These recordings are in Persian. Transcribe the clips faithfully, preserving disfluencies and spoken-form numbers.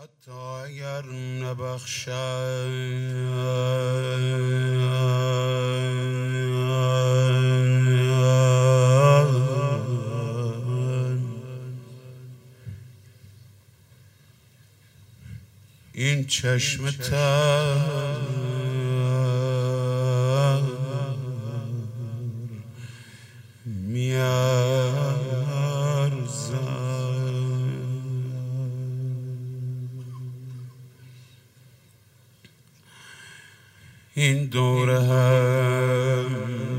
حتی اگر نبخشد این چشم تر میارزد این دوره هم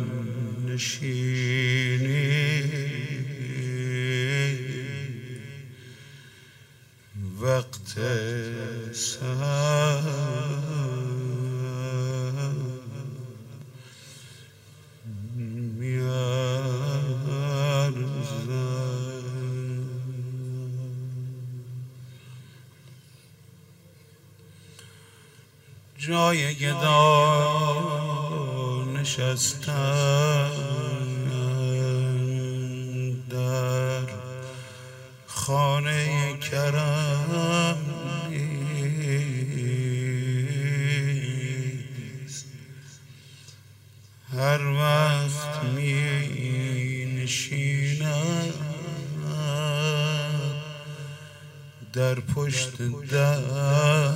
نشینی وقت سر جای گدا نشستن در خانه کرم نیست. هر وقت می نشیند در پشت در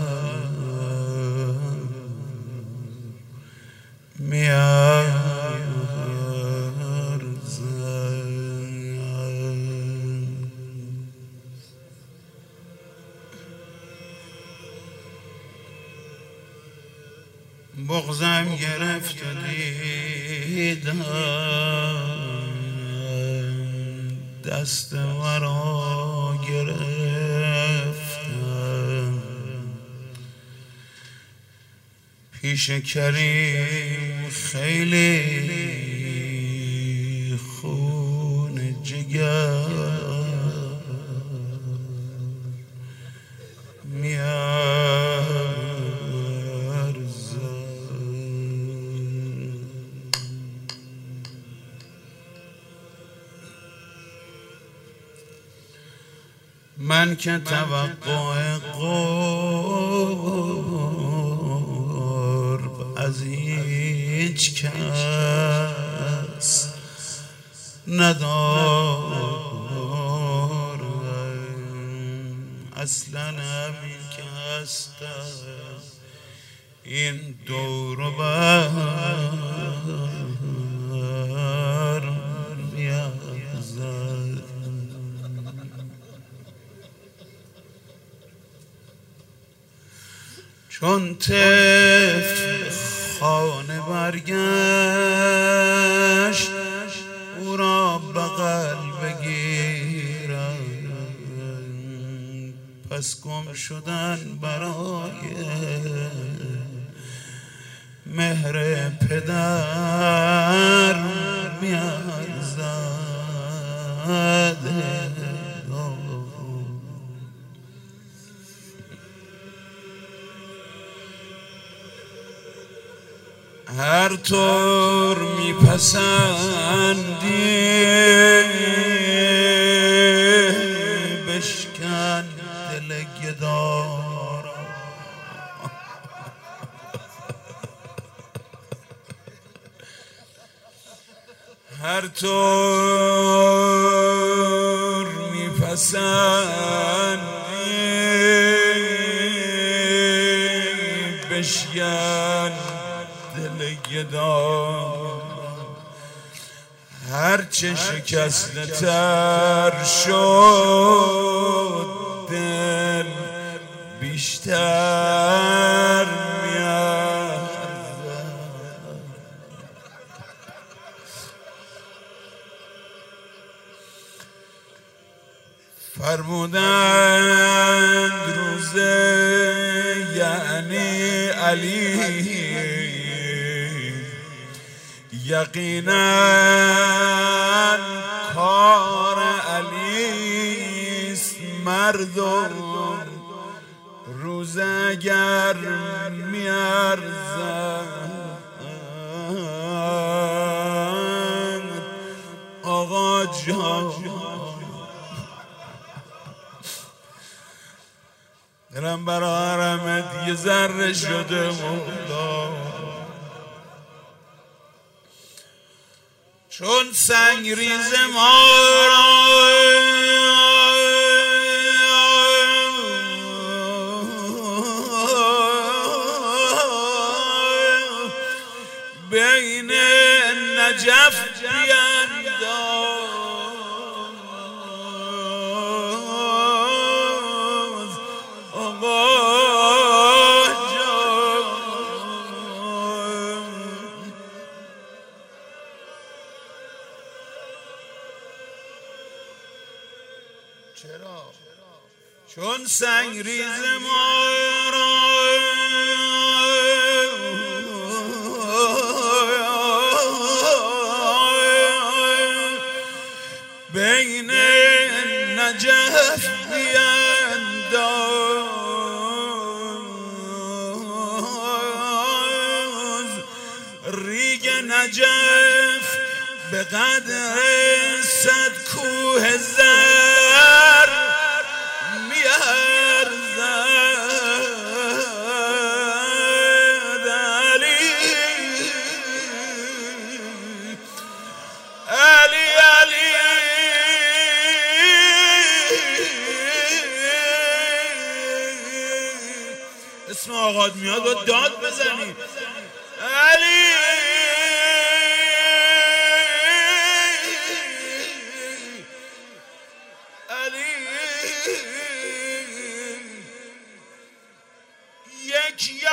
بغضم گرفت و دیدم دست مرا گرفتم پیش کریم خیلی خون جگر من که توقع قرب از هیچ کس ندارم اصلا همین که هستم این دور و بر می‌ارزد. چون طفل خانه برگشت او را بغل بگیرم پس گم شدن برای مهر پدر میارزد. هر طور میپسندی بشکن دل گدا را هر طور میپسندی بشکن دل گدا هرچه شکسته تر شد دل بیشتر میارزد. فرمودند روزه یعنی علی یقینا کار علیست مردم روز اگر میارزند آقا جان دلم برا حرمت یه ذره شده مولا، چون سنگ ریز ما را بین نجف بینداز آقا جان. چرا؟ چون سنگ ریز ما را بین نجف بینداز، ریگ نجف به قدر صد کوه زر میارزد. علی علی علی اسم آقاد میاد با داد بزنی. علی علی یک